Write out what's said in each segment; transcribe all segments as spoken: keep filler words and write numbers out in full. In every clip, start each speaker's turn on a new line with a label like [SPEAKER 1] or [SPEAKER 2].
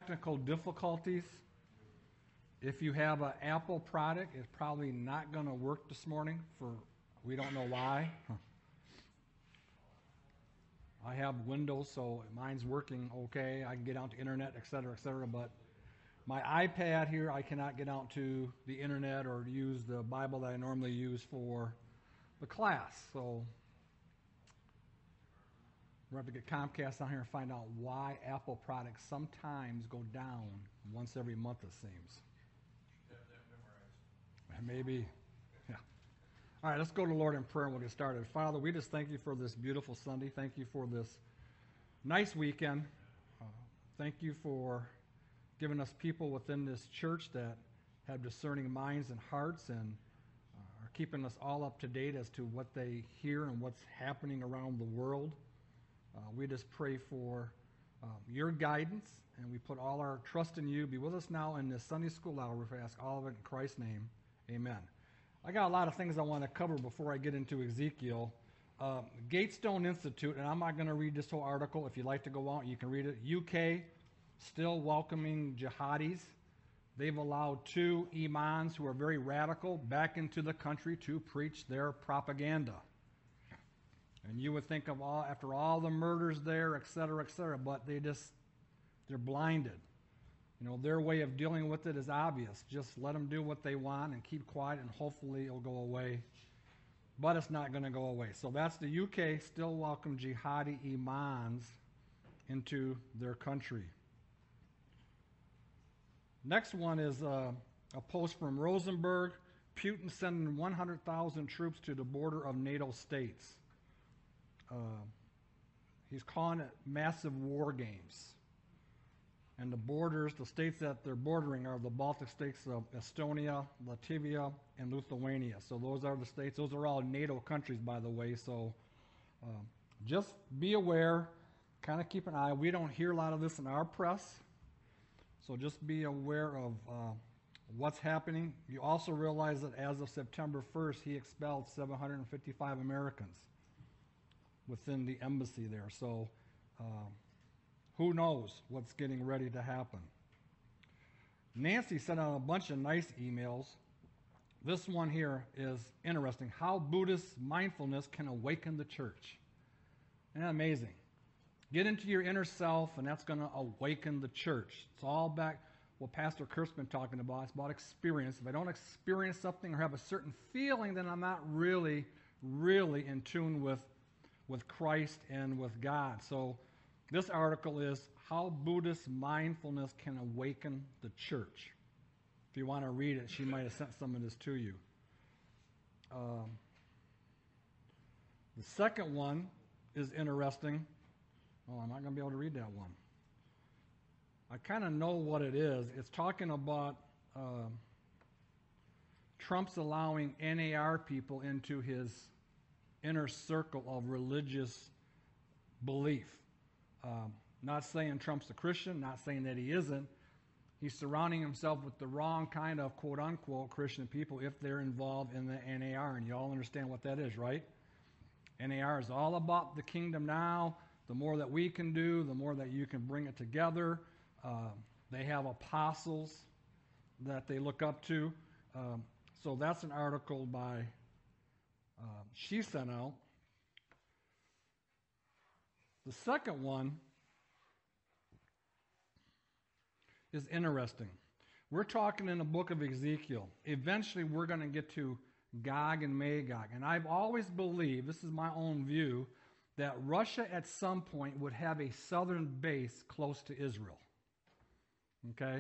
[SPEAKER 1] technical difficulties. If you have an Apple product, it's probably not going to work this morning for we don't know why. I have Windows, so mine's working okay. I can get out to internet, et cetera, et cetera. But my iPad here, I cannot get out to the internet or use the Bible that I normally use for the class. So we're going to have to get Comcast on here and find out why Apple products sometimes go down once every month, it seems. Maybe. Yeah. All right, let's go to the Lord in prayer and we'll get started. Father, we just thank you for this beautiful Sunday. Thank you for this nice weekend. Uh, thank you for giving us people within this church that have discerning minds and hearts and uh, are keeping us all up to date as to what they hear and what's happening around the world. Uh, we just pray for um, your guidance, and we put all our trust in you. Be with us now in this Sunday school hour. We ask all of it in Christ's name. Amen. I got a lot of things I want to cover before I get into Ezekiel. Uh, Gatestone Institute, and I'm not going to read this whole article. If you'd like to go out, you can read it. U K, still welcoming jihadis. They've allowed two imams who are very radical back into the country to preach their propaganda. And you would think of all, after all the murders there, et cetera, et cetera, but they just, they're blinded. You know, their way of dealing with it is obvious. Just let them do what they want and keep quiet, and hopefully it'll go away. But it's not going to go away. So that's the U K still welcome jihadi imams into their country. Next one is uh, a post from Rosenberg. Putin sending one hundred thousand troops to the border of NATO states. Uh, he's calling it massive war games. And the borders, the states that they're bordering are the Baltic states of Estonia, Latvia, and Lithuania. So those are the states. Those are all NATO countries, by the way. So um, just be aware, kind of keep an eye. We don't hear a lot of this in our press. So just be aware of uh, what's happening. You also realize that as of September first, he expelled seven hundred fifty-five Americans within the embassy there. So uh, who knows what's getting ready to happen. Nancy sent out a bunch of nice emails. This one here is interesting. How Buddhist mindfulness can awaken the church. Isn't that amazing? Get into your inner self, and that's going to awaken the church. It's all back what Pastor Kurt's been talking about. It's about experience. If I don't experience something or have a certain feeling, then I'm not really, really in tune with, with Christ and with God. So this article is How Buddhist Mindfulness Can Awaken the Church. If you want to read it, she might have sent some of this to you. Um, the second one is interesting. Oh, I'm not going to be able to read that one. I kind of know what it is. It's talking about uh, Trump's allowing N A R people into his inner circle of religious belief. Um, not saying Trump's a Christian, not saying that he isn't. He's surrounding himself with the wrong kind of quote-unquote Christian people if they're involved in the N A R, and you all understand what that is, right? N A R is all about the kingdom now. The more that we can do, the more that you can bring it together. Uh, they have apostles that they look up to. Um, so that's an article by, uh, she sent out. The second one is interesting. We're talking in the book of Ezekiel. Eventually, we're going to get to Gog and Magog. And I've always believed, this is my own view, that Russia at some point would have a southern base close to Israel. Okay?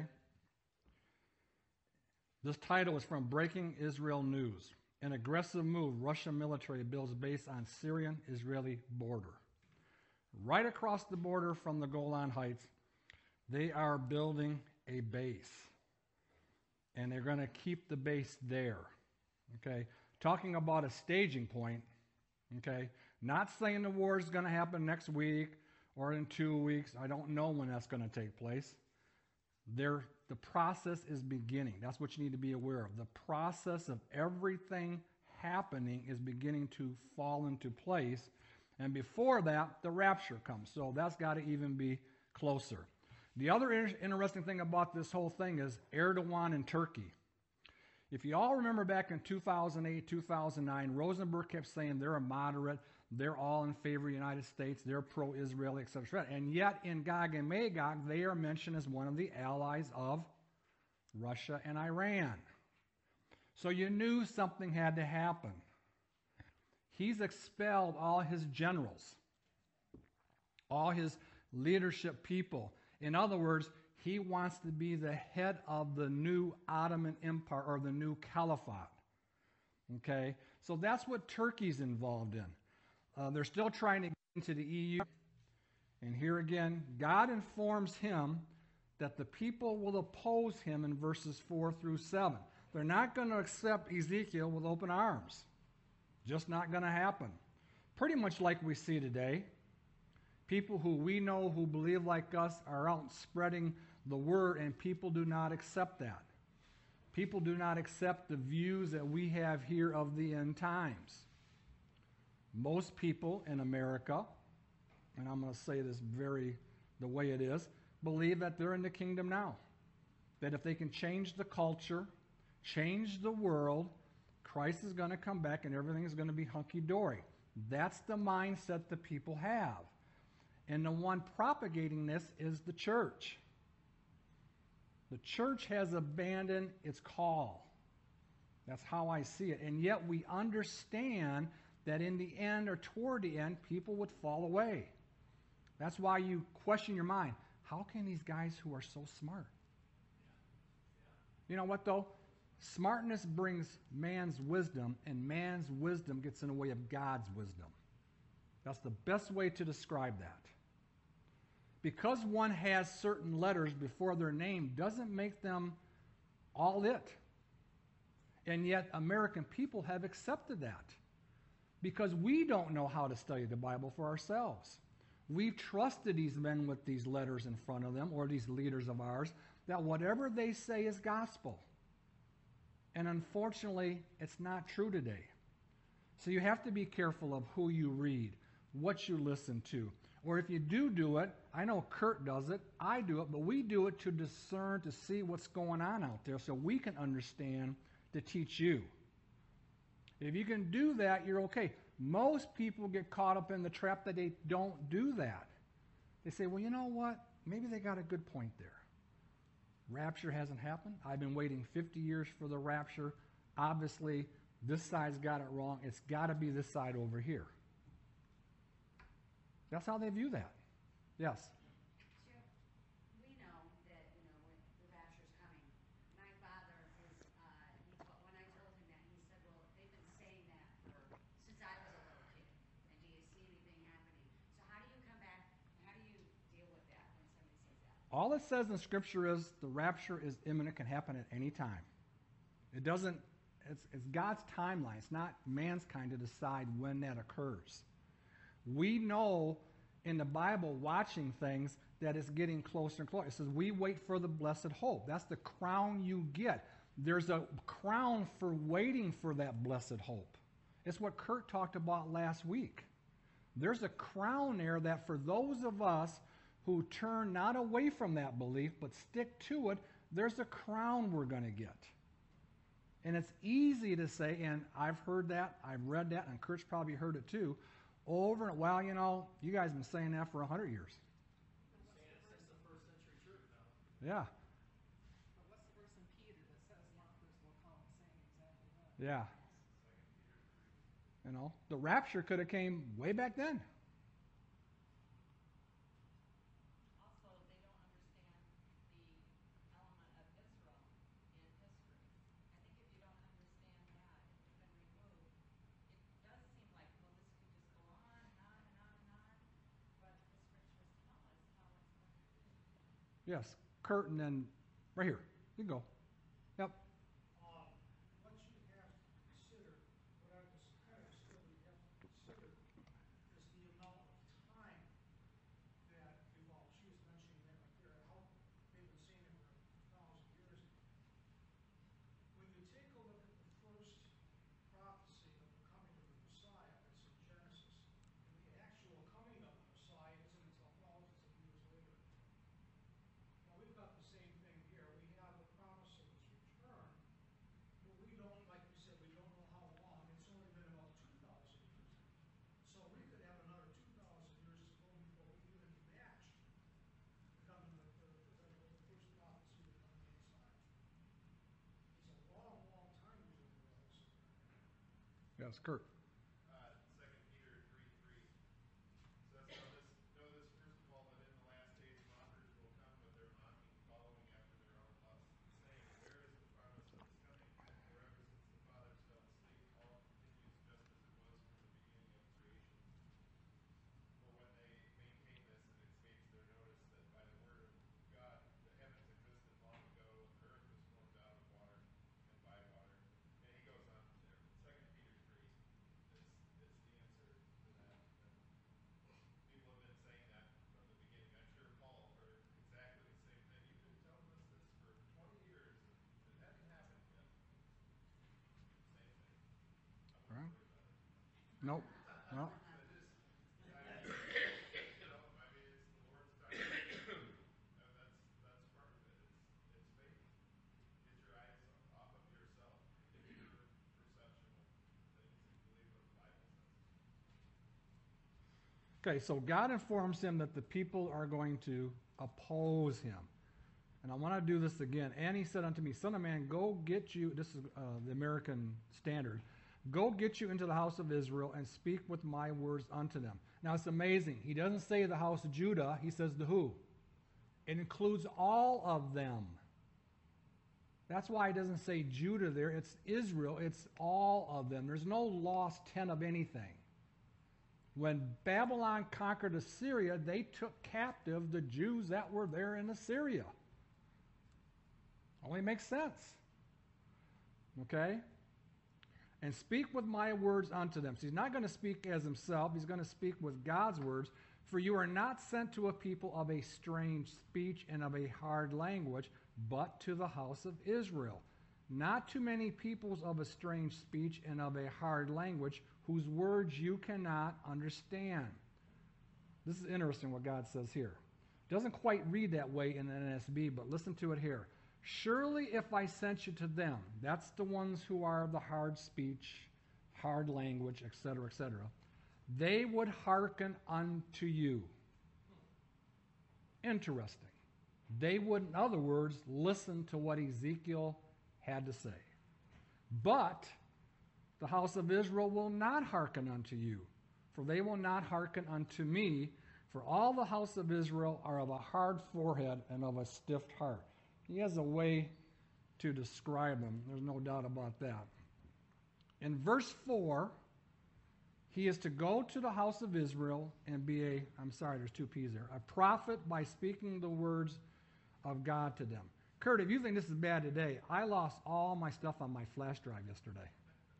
[SPEAKER 1] This title is from Breaking Israel News. An aggressive move, Russian military builds base on Syrian-Israeli border. Right across the border from the Golan Heights, they are building a base. And they're going to keep the base there. Okay? Talking about a staging point. Okay? Not saying the war is going to happen next week or in two weeks. I don't know when that's going to take place. There, the process is beginning. That's what you need to be aware of. The process of everything happening is beginning to fall into place. And before that, the rapture comes. So that's got to even be closer. The other inter- interesting thing about this whole thing is Erdogan in Turkey. If you all remember back in two thousand eight, two thousand nine, Rosenberg kept saying they're a moderate, they're all in favor of the United States, they're pro-Israel, et cetera. And yet in Gog and Magog, they are mentioned as one of the allies of Russia and Iran. So you knew something had to happen. He's expelled all his generals, all his leadership people. In other words, he wants to be the head of the new Ottoman Empire or the new Caliphate. Okay? So that's what Turkey's involved in. Uh, they're still trying to get into the E U. And here again, God informs him that the people will oppose him in verses four through seven. They're not going to accept Ezekiel with open arms. Just not going to happen. Pretty much like we see today. People who we know who believe like us are out spreading the word, and people do not accept that. People do not accept the views that we have here of the end times. Most people in America, and I'm going to say this very the way it is, believe that they're in the kingdom now. That if they can change the culture, change the world, Christ is going to come back and everything is going to be hunky-dory. That's the mindset that people have. And the one propagating this is the church. The church has abandoned its call. That's how I see it. And yet we understand that in the end or toward the end, people would fall away. That's why you question your mind. How can these guys who are so smart? You know what, though? Smartness brings man's wisdom, and man's wisdom gets in the way of God's wisdom. That's the best way to describe that. Because one has certain letters before their name doesn't make them all it. And yet American people have accepted that because we don't know how to study the Bible for ourselves. We've trusted these men with these letters in front of them, or these leaders of ours, that whatever they say is gospel. And unfortunately, it's not true today. So you have to be careful of who you read, what you listen to. Or if you do do it, I know Kurt does it, I do it, but we do it to discern, to see what's going on out there so we can understand to teach you. If you can do that, you're okay. Most people get caught up in the trap that they don't do that. They say, well, you know what? Maybe they got a good point there. Rapture hasn't happened. I've been waiting fifty years for the rapture. Obviously, this side's got it wrong. It's got to be this side over here. That's how they view that. Yes?
[SPEAKER 2] Chip, we know that, you know, when the rapture's coming. My father is, uh, he told, when I told him that, he said, well, they've been saying that for, since I was a little kid. And do you see anything happening? So how do you come back, how do you deal with that when somebody says that?
[SPEAKER 1] All it says in Scripture is the rapture is imminent, can happen at any time. It doesn't, it's, it's God's timeline. It's not man's kind to decide when that occurs. We know in the Bible, watching things, that it's getting closer and closer. It says, we wait for the blessed hope. That's the crown you get. There's a crown for waiting for that blessed hope. It's what Kurt talked about last week. There's a crown there that for those of us who turn not away from that belief, but stick to it, there's a crown we're going to get. And it's easy to say, and I've heard that, I've read that, and Kurt's probably heard it too, over and, well, you know, you guys have been saying that for a hundred years.
[SPEAKER 3] Saying it since the first century church now.
[SPEAKER 1] Yeah.
[SPEAKER 4] But what's the verse in Peter that says mockers will come saying exactly that?
[SPEAKER 1] Yeah. You know, the rapture could have came way back then.
[SPEAKER 5] Also, they don't understand the element of Israel in history. I think if you don't understand that, if it's been removed, it does seem like, well, this could just go on and on and on and on, but the scriptures tell us how it's going to be.
[SPEAKER 1] Yes. Kurt, and then right here. You can go. Yep.
[SPEAKER 6] Um, what you have to consider, what I was kind of still you have to consider, is the amount of time that involved. She was mentioning that right there, how they've been saying it for a thousand years. When you take a look at the first prophecy of the coming of the Messiah, it's in Genesis, and the actual coming of the Messiah isn't until thousands of years later.
[SPEAKER 1] Yes, Kurt.
[SPEAKER 3] Uh, Second Peter three three says, know this, know this first of all, that in the last days mockers will come with their mocking, following after their own lusts, saying, where is the promise of his coming? For ever since the fathers fell asleep, all continues just as it was from the beginning of creation. For when they maintain this, it escapes their notice that by the word of God the heavens existed long ago, and the earth was formed out of water and by water. And he goes on from there. Second Peter three is, is the answer to that. And people have been saying that from the beginning. I'm sure Paul heard exactly the same thing. You've been telling us this for twenty years, and it hasn't happened yet. Same thing. I
[SPEAKER 1] All right.
[SPEAKER 3] won't worry about it.
[SPEAKER 1] Nope. Well,
[SPEAKER 3] I just, I, you know, I mean, it's the Lord's time. And that's, that's part of it. It's, it's faith. Get your eyes off of yourself. Get your perception of things and believe what the Bible says.
[SPEAKER 1] okay, so God informs him that the people are going to oppose him. And I want to do this again. And he said unto me, Son of man, go get you, this is uh, the American Standard, go get you into the house of Israel and speak with my words unto them. Now it's amazing. He doesn't say the house of Judah, he says the who. It includes all of them. That's why it doesn't say Judah there. It's Israel. It's all of them. There's no lost ten of anything. When Babylon conquered Assyria, they took captive the Jews that were there in Assyria. Only makes sense. Okay? And speak with my words unto them. So he's not going to speak as himself. He's going to speak with God's words. For you are not sent to a people of a strange speech and of a hard language, but to the house of Israel. Not to many peoples of a strange speech and of a hard language, whose words you cannot understand. This is interesting what God says here. It doesn't quite read that way in the N S B, but listen to it here. Surely if I sent you to them, that's the ones who are of the hard speech, hard language, et cetera, et cetera, they would hearken unto you. Interesting. They would, in other words, listen to what Ezekiel had to say. But the house of Israel will not hearken unto you, for they will not hearken unto me, for all the house of Israel are of a hard forehead and of a stiff heart. He has a way to describe them. There's no doubt about that. In verse four, he is to go to the house of Israel and be a, I'm sorry, there's two P's there, a prophet by speaking the words of God to them. Kurt, if you think this is bad today, I lost all my stuff on my flash drive yesterday.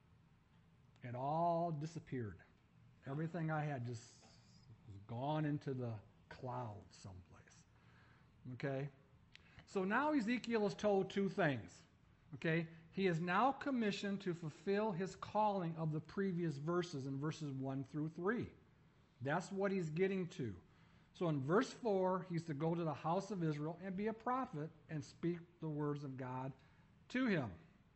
[SPEAKER 1] It all disappeared. Everything I had just was gone into the clouds someplace. Okay? So now Ezekiel is told two things. Okay? He is now commissioned to fulfill his calling of the previous verses in verses one through three. That's what he's getting to. So in verse four, he's to go to the house of Israel and be a prophet and speak the words of God to him.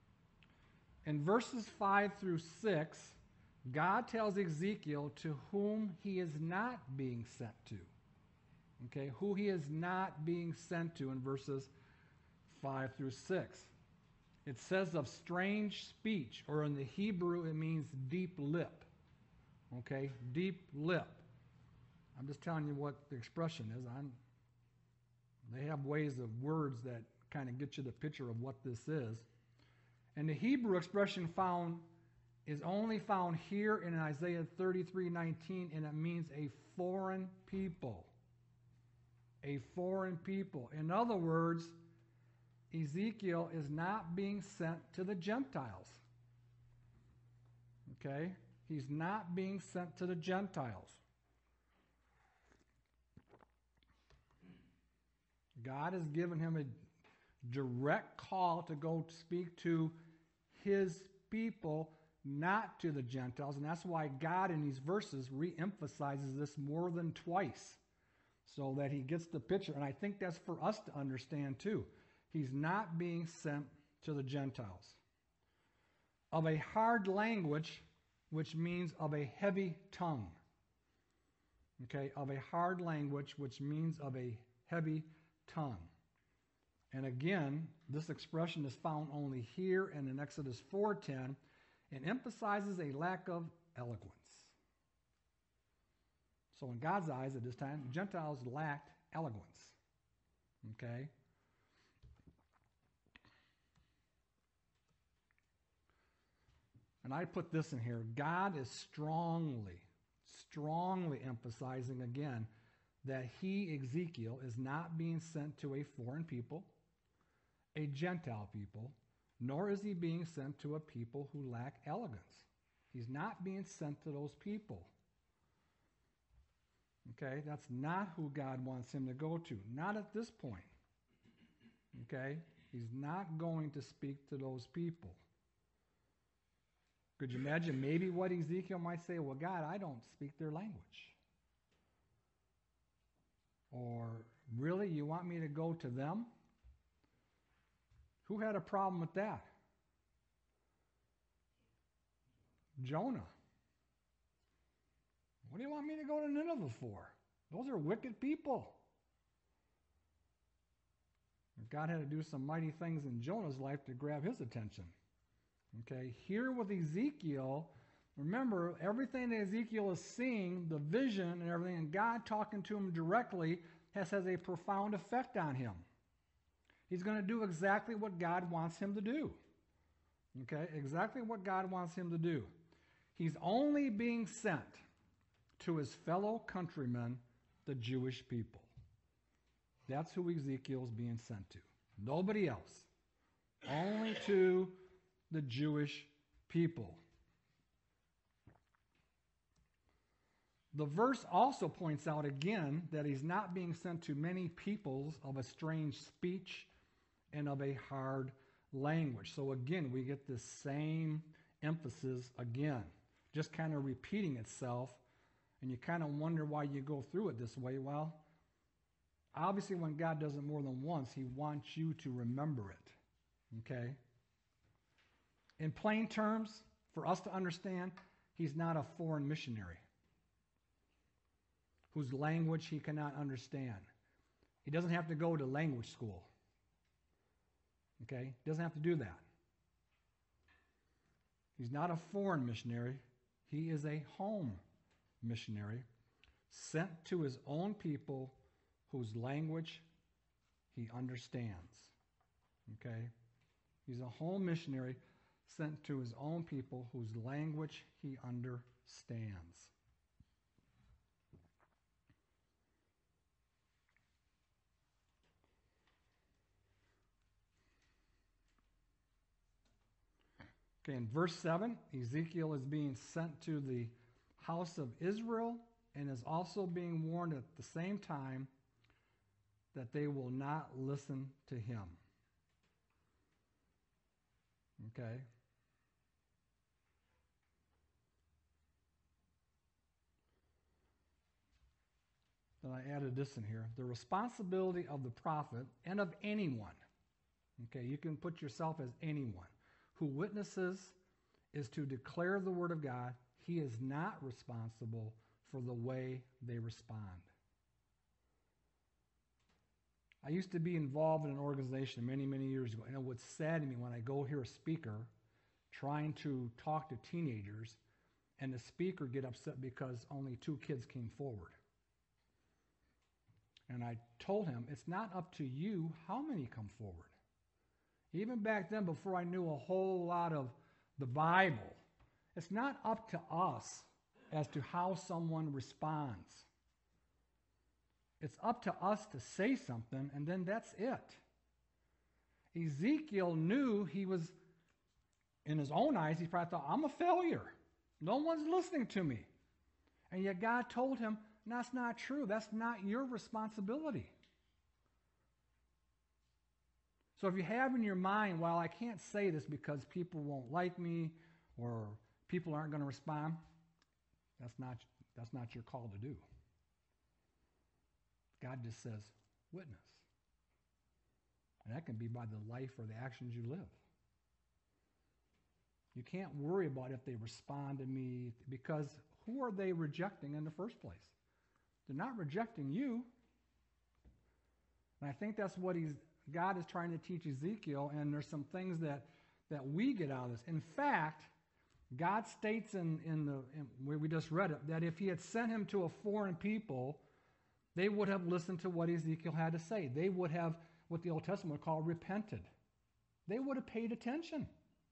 [SPEAKER 1] In verses five through six, God tells Ezekiel to whom he is not being sent to. Okay, who he is not being sent to in verses five through six. It says of strange speech, or in the Hebrew it means deep lip. Okay, deep lip. I'm just telling you what the expression is. I'm, they have ways of words that kind of get you the picture of what this is. And the Hebrew expression found is only found here in Isaiah thirty-three nineteen, and it means a foreign people. A foreign people. In other words, Ezekiel is not being sent to the Gentiles. Okay? He's not being sent to the Gentiles. God has given him a direct call to go speak to his people, not to the Gentiles. And that's why God in these verses re-emphasizes this more than twice, so that he gets the picture. And I think that's for us to understand too. He's not being sent to the Gentiles. Of a hard language, which means of a heavy tongue. Okay, of a hard language, which means of a heavy tongue. And again, this expression is found only here and in Exodus four ten, and emphasizes a lack of eloquence. So in God's eyes at this time, Gentiles lacked eloquence. Okay? And I put this in here. God is strongly, strongly emphasizing again that he, Ezekiel, is not being sent to a foreign people, a Gentile people, nor is he being sent to a people who lack elegance. He's not being sent to those people. Okay, that's not who God wants him to go to. Not at this point. Okay, he's not going to speak to those people. Could you imagine maybe what Ezekiel might say? Well, God, I don't speak their language. Or, really, you want me to go to them? Who had a problem with that? Jonah. What do you want me to go to Nineveh for? Those are wicked people. God had to do some mighty things in Jonah's life to grab his attention. Okay, here with Ezekiel, remember, everything that Ezekiel is seeing, the vision and everything, and God talking to him directly has, has a profound effect on him. He's going to do exactly what God wants him to do. Okay, exactly what God wants him to do. He's only being sent to his fellow countrymen, the Jewish people. That's who Ezekiel's being sent to. Nobody else. Only to the Jewish people. The verse also points out again that he's not being sent to many peoples of a strange speech and of a hard language. So again, we get this same emphasis again, just kind of repeating itself, and you kind of wonder why you go through it this way. Well, obviously when God does it more than once, he wants you to remember it, okay? In plain terms, for us to understand, he's not a foreign missionary whose language he cannot understand. He doesn't have to go to language school. Okay? He doesn't have to do that. He's not a foreign missionary. He is a home missionary sent to his own people whose language he understands. Okay? He's a home missionary sent to his own people whose language he understands. Okay, in verse seven, Ezekiel is being sent to the house of Israel and is also being warned at the same time that they will not listen to him. Okay? Then I added this in here. The responsibility of the prophet and of anyone, okay, you can put yourself as anyone, who witnesses is to declare the word of God. He is not responsible for the way they respond. I used to be involved in an organization many, many years ago, and it would sadden me when I go hear a speaker trying to talk to teenagers, and the speaker get upset because only two kids came forward. And I told him, it's not up to you how many come forward. Even back then, before I knew a whole lot of the Bible, it's not up to us as to how someone responds. It's up to us to say something, and then that's it. Ezekiel knew he was, in his own eyes, he probably thought, I'm a failure. No one's listening to me. And yet God told him, that's not true. That's not your responsibility. So if you have in your mind, well, I can't say this because people won't like me or people aren't going to respond, that's not, that's not your call to do. God just says, witness. And that can be by the life or the actions you live. You can't worry about if they respond to me, because who are they rejecting in the first place? They're not rejecting you. And I think that's what he's, God is trying to teach Ezekiel, and there's some things that, that we get out of this. In fact, God states in, in the in where we just read it that if he had sent him to a foreign people, they would have listened to what Ezekiel had to say. They would have what the Old Testament would call repented. They would have paid attention.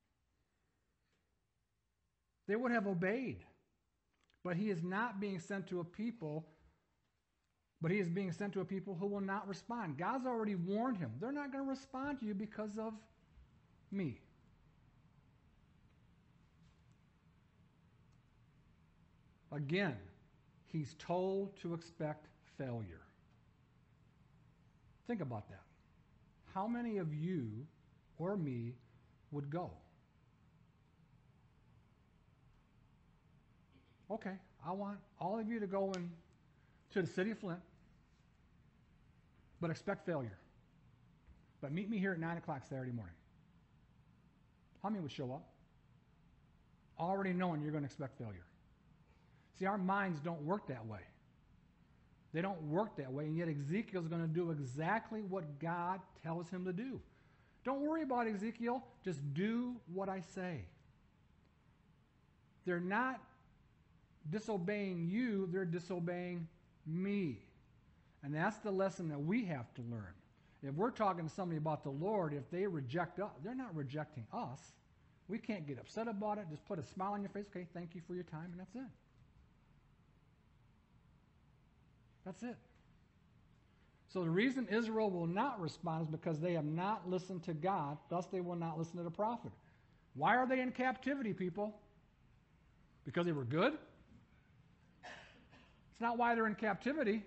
[SPEAKER 1] They would have obeyed. But he is not being sent to a people, but he is being sent to a people who will not respond. God's already warned him. They're not going to respond to you because of me. Again, he's told to expect failure. Think about that. How many of you or me would go? Okay, I want all of you to go in to the city of Flint, but expect failure. But meet me here at nine o'clock Saturday morning. How many would show up? Already knowing you're going to expect failure. See, our minds don't work that way. They don't work that way, and yet Ezekiel's going to do exactly what God tells him to do. Don't worry about Ezekiel. Just do what I say. They're not disobeying you, they're disobeying me. And that's the lesson that we have to learn. If we're talking to somebody about the Lord, if they reject us, they're not rejecting us. We can't get upset about it. Just put a smile on your face. Okay, thank you for your time, and that's it. That's it. So the reason Israel will not respond is because they have not listened to God, thus they will not listen to the prophet. Why are they in captivity, people? Because they were good? It's not why they're in captivity.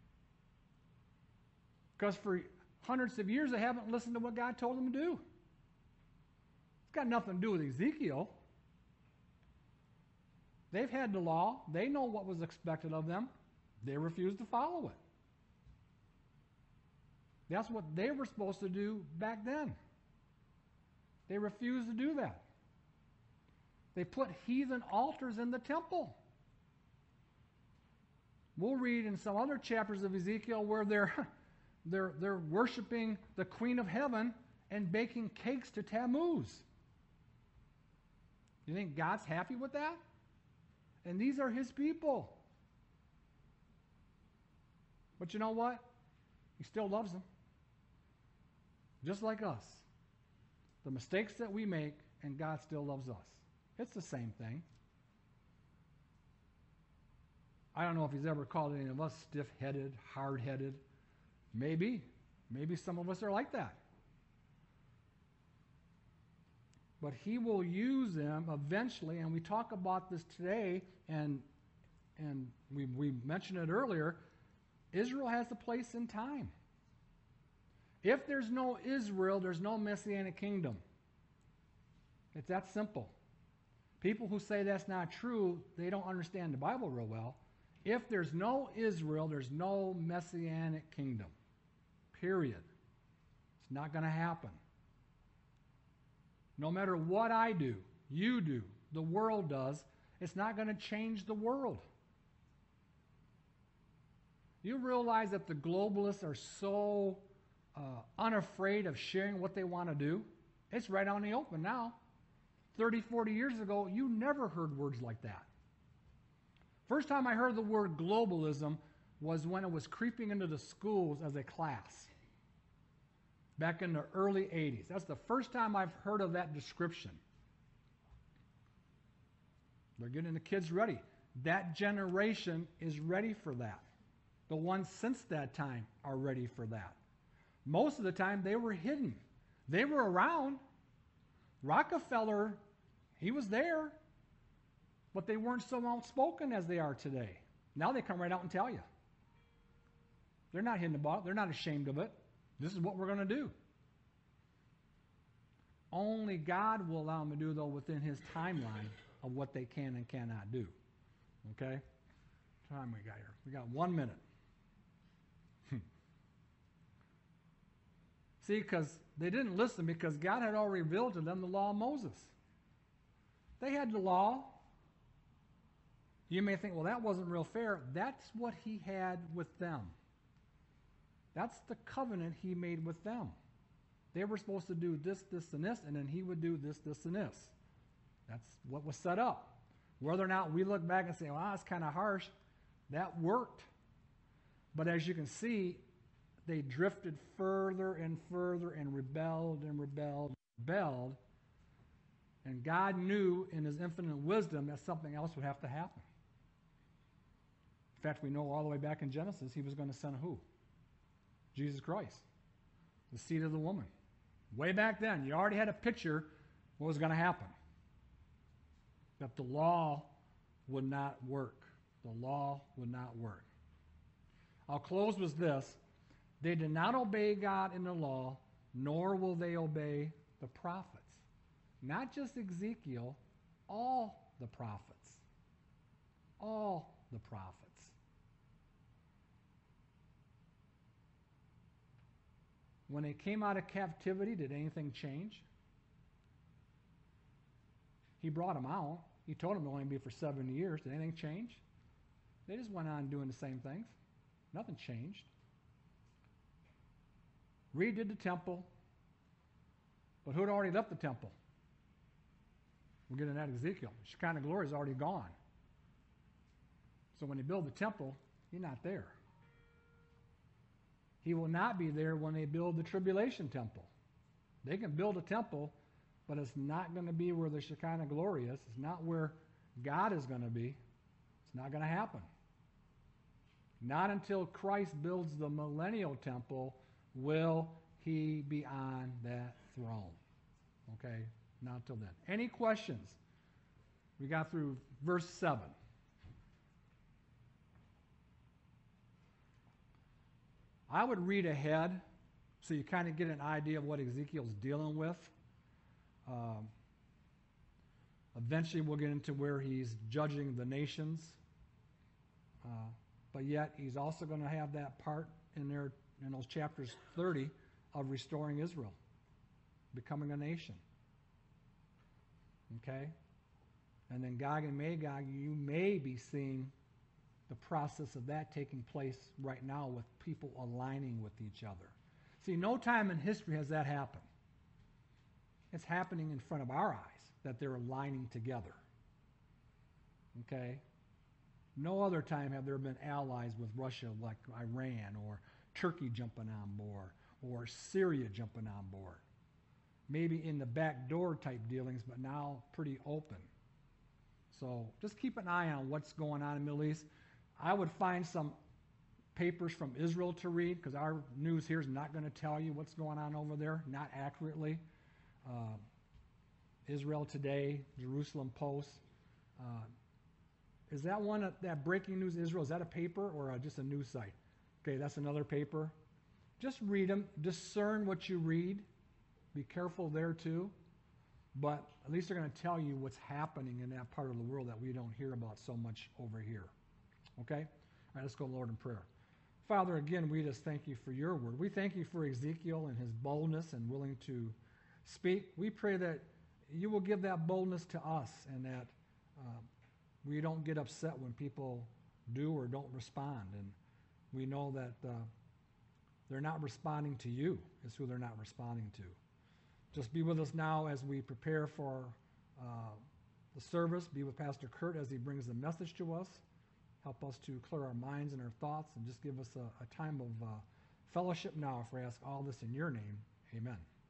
[SPEAKER 1] Because for hundreds of years they haven't listened to what God told them to do. It's got nothing to do with Ezekiel. They've had the law. They know what was expected of them. They refused to follow it. That's what they were supposed to do back then. They refused to do that. They put heathen altars in the temple. We'll read in some other chapters of Ezekiel where they're, they're, they're worshiping the Queen of Heaven and baking cakes to Tammuz. You think God's happy with that? And these are his people. But you know what? He still loves them. Just like us. The mistakes that we make, and God still loves us. It's the same thing. I don't know if he's ever called any of us stiff-headed, hard-headed. Maybe. Maybe some of us are like that. But he will use them eventually, and we talk about this today, and, and we, we mentioned it earlier. Israel has a place in time. If there's no Israel, there's no Messianic kingdom. It's that simple. People who say that's not true, they don't understand the Bible real well. If there's no Israel, there's no Messianic kingdom. Period. It's not going to happen. No matter what I do, you do, the world does, it's not going to change the world. You realize that the globalists are so uh, unafraid of sharing what they want to do? It's right out in the open now. thirty, forty years ago, you never heard words like that. First time I heard the word globalism was when it was creeping into the schools as a class. Back in the early eighties. That's the first time I've heard of that description. They're getting the kids ready. That generation is ready for that. The ones since that time are ready for that. Most of the time, they were hidden. They were around. Rockefeller, he was there, but they weren't so outspoken as they are today. Now they come right out and tell you. They're not hidden about it. They're not ashamed of it. This is what we're going to do. Only God will allow them to do, though, within his timeline of what they can and cannot do. Okay? Time we got here. We got one minute. See, because they didn't listen because God had already revealed to them the law of Moses. They had the law. You may think, well, that wasn't real fair. That's what he had with them. That's the covenant he made with them. They were supposed to do this, this, and this, and then he would do this, this, and this. That's what was set up. Whether or not we look back and say, well, that's kind of harsh, that worked. But as you can see, they drifted further and further and rebelled and rebelled and rebelled. And God knew in his infinite wisdom that something else would have to happen. In fact, we know all the way back in Genesis, he was going to send who? Jesus Christ, the seed of the woman. Way back then, you already had a picture what was going to happen. That the law would not work. The law would not work. I'll close with this. They did not obey God in the law, nor will they obey the prophets. Not just Ezekiel, all the prophets. All the prophets. When they came out of captivity, did anything change? He brought them out. He told them to only be for seventy years. Did anything change? They just went on doing the same things. Nothing changed. Redid the temple. But who had already left the temple? We'll get into that Ezekiel. Shekinah glory is already gone. So when they build the temple, he's not there. He will not be there when they build the tribulation temple. They can build a temple, but it's not going to be where the Shekinah glory is. It's not where God is going to be. It's not going to happen. Not until Christ builds the millennial temple will he be on that throne. Okay? Not until then. Any questions? We got through verse seven. I would read ahead so you kind of get an idea of what Ezekiel's dealing with. Um, eventually we'll get into where he's judging the nations. Uh, but yet he's also going to have that part in there in those chapters thirty of restoring Israel, becoming a nation. Okay? And then Gog and Magog, you may be seeing the process of that taking place right now with people aligning with each other. See, no time in history has that happened. It's happening in front of our eyes that they're aligning together. Okay? No other time have there been allies with Russia like Iran or Turkey jumping on board or Syria jumping on board. Maybe in the back door type dealings, but now pretty open. So just keep an eye on what's going on in the Middle East. I would find some papers from Israel to read because our news here is not going to tell you what's going on over there, not accurately. Uh, Israel Today, Jerusalem Post. Uh, is that one, uh, that Breaking News Israel, is that a paper or a, just a news site? Okay, that's another paper. Just read them. Discern what you read. Be careful there too. But at least they're going to tell you what's happening in that part of the world that we don't hear about so much over here. Okay? All right, let's go, Lord, in prayer. Father, again, we just thank you for your word. We thank you for Ezekiel and his boldness and willing to speak. We pray that you will give that boldness to us and that uh, we don't get upset when people do or don't respond. And we know that uh, they're not responding to you is who they're not responding to. Just be with us now as we prepare for uh, the service. Be with Pastor Kurt as he brings the message to us. Help us to clear our minds and our thoughts and just give us a, a time of uh, fellowship now, if we ask all this in your name. Amen.